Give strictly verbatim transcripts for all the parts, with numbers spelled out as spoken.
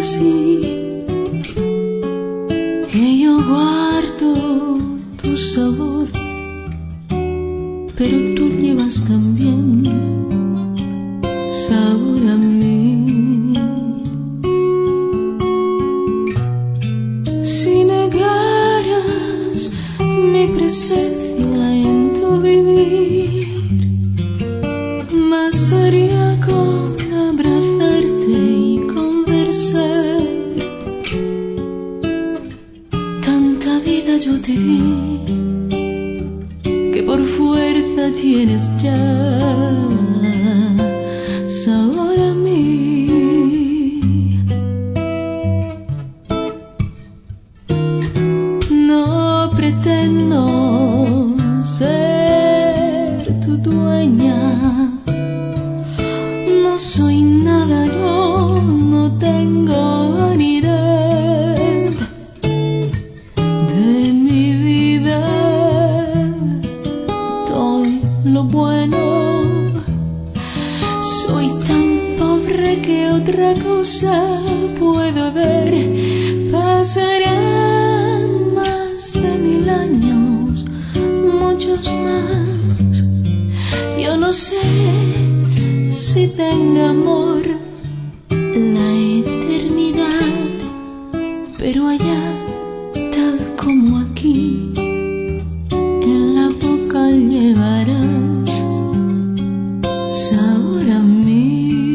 así, que yo guardo tu sabor, pero tú llevas también sabor a mí. Si negaras mi presencia en tu vivir, bastaría con abrazarte y conversar. Tanta vida yo te di que por fuerza tienes ya sabor a mí. No pretendo ser tu dueña, no soy nada, yo no tengo vanidad de mi vida. Doy lo bueno, soy tan pobre que otra cosa puedo ver. Pasarán más de mil años, muchos más. Yo no sé si tenga amor la eternidad, pero allá, tal como aquí, en la boca llevarás sabor a mí.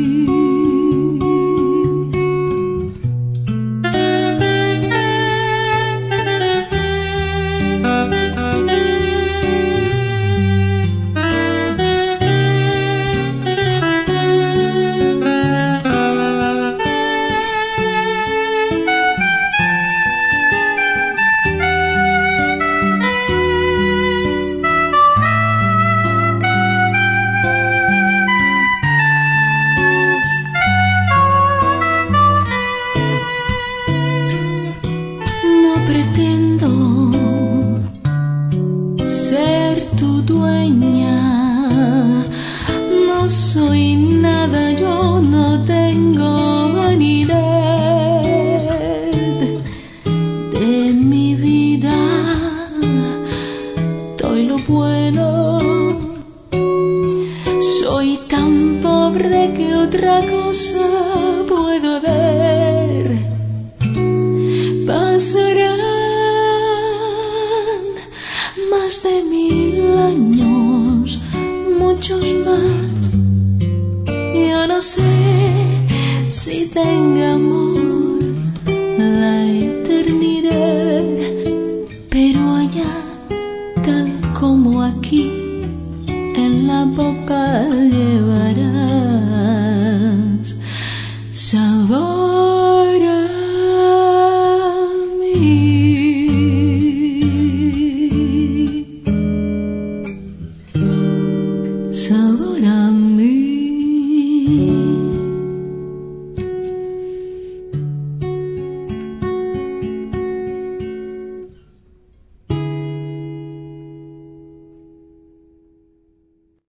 Pretendo ser tu dueña, no soy nada, yo no tengo vanidad de mi vida. Doy lo bueno, soy tan pobre que otra cosa puedo ver. Pasarán más de mil años, muchos más. Yo no sé si tenga amor